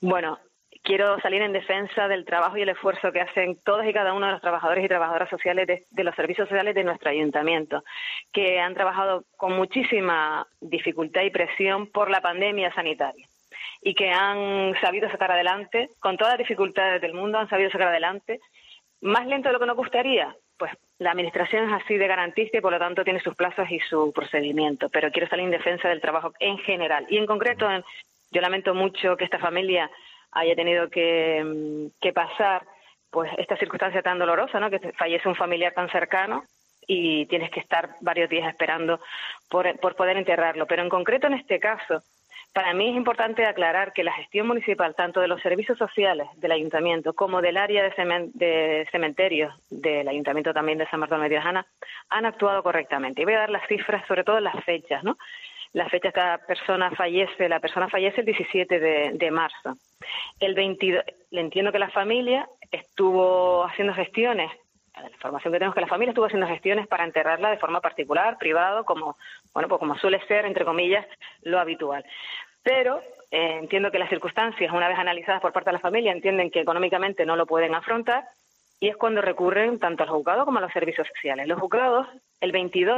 Bueno, quiero salir en defensa del trabajo y el esfuerzo que hacen todos y cada uno de los trabajadores y trabajadoras sociales de los servicios sociales de nuestro ayuntamiento, que han trabajado con muchísima dificultad y presión por la pandemia sanitaria y que han sabido sacar adelante, con todas las dificultades del mundo, han sabido sacar adelante, más lento de lo que nos gustaría. Pues la administración es así de garantista y por lo tanto tiene sus plazos y su procedimiento, pero quiero salir en defensa del trabajo en general y en concreto yo lamento mucho que esta familia haya tenido que pasar pues esta circunstancia tan dolorosa, ¿no? Que fallece un familiar tan cercano y tienes que estar varios días esperando por poder enterrarlo. Pero en concreto en este caso, para mí es importante aclarar que la gestión municipal, tanto de los servicios sociales del ayuntamiento como del área de cementerios del ayuntamiento también de San Bartolomé de Tirajana, han actuado correctamente. Y voy a dar las cifras, sobre todo las fechas, ¿no? La fecha que la persona fallece el 17 de marzo. El 22, le entiendo que la familia estuvo haciendo gestiones, la información que tenemos es que la familia estuvo haciendo gestiones para enterrarla de forma particular, privado, como suele ser, entre comillas, lo habitual. Pero entiendo que las circunstancias, una vez analizadas por parte de la familia, entienden que económicamente no lo pueden afrontar y es cuando recurren tanto al juzgado como a los servicios sociales. Los juzgados, el 22,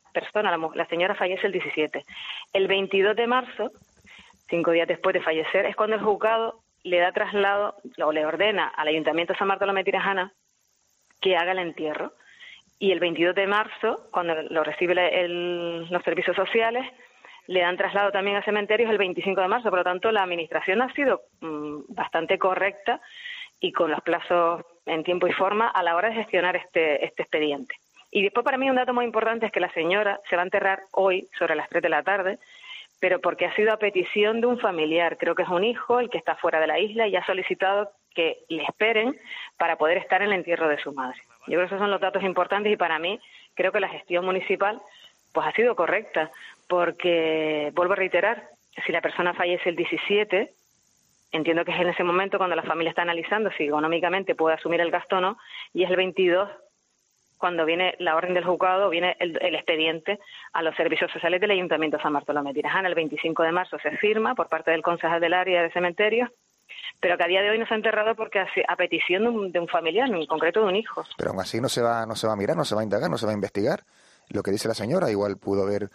la señora fallece el 17. El 22 de marzo, 5 días después de fallecer, es cuando el juzgado le da traslado o le ordena al Ayuntamiento de San Bartolomé de Tirajana que haga el entierro. Y el 22 de marzo, cuando lo recibe los servicios sociales, le dan traslado también a cementerios el 25 de marzo. Por lo tanto, la administración ha sido bastante correcta y con los plazos en tiempo y forma a la hora de gestionar este expediente. Y después, para mí, un dato muy importante es que la señora se va a enterrar hoy sobre las 3 de la tarde, pero porque ha sido a petición de un familiar, creo que es un hijo el que está fuera de la isla y ha solicitado que le esperen para poder estar en el entierro de su madre. Yo creo que esos son los datos importantes y para mí creo que la gestión municipal pues ha sido correcta, porque, vuelvo a reiterar, si la persona fallece el 17, entiendo que es en ese momento cuando la familia está analizando si económicamente puede asumir el gasto o no, y es el 22 cuando viene la orden del juzgado, viene el expediente a los servicios sociales del Ayuntamiento de San Bartolomé de Tirajana. El 25 de marzo se firma por parte del concejal del área de cementerios, pero que a día de hoy no se ha enterrado porque a petición de un familiar, en concreto de un hijo. Pero aún así no se va a mirar, no se va a indagar, no se va a investigar lo que dice la señora. Igual pudo haber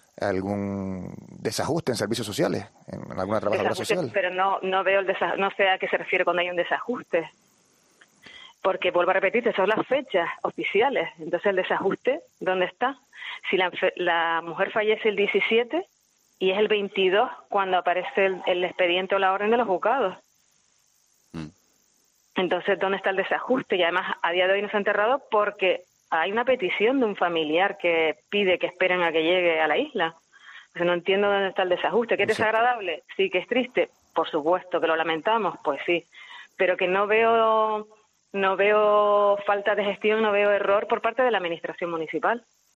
algún desajuste en servicios sociales, en alguna trabajadora social. Pero no veo no sé a qué se refiere cuando hay un desajuste. Porque, vuelvo a repetirte, son las fechas oficiales. Entonces, el desajuste, ¿dónde está? Si la mujer fallece el 17 y es el 22 cuando aparece el expediente o la orden de los juzgados. Entonces, ¿dónde está el desajuste? Y además, a día de hoy no se ha enterrado porque hay una petición de un familiar que pide que esperen a que llegue a la isla. Entonces, no entiendo dónde está el desajuste. ¿Que es desagradable? Sí, que es triste. Por supuesto que lo lamentamos, pues sí. Pero que no veo falta de gestión, no veo error por parte de la administración municipal.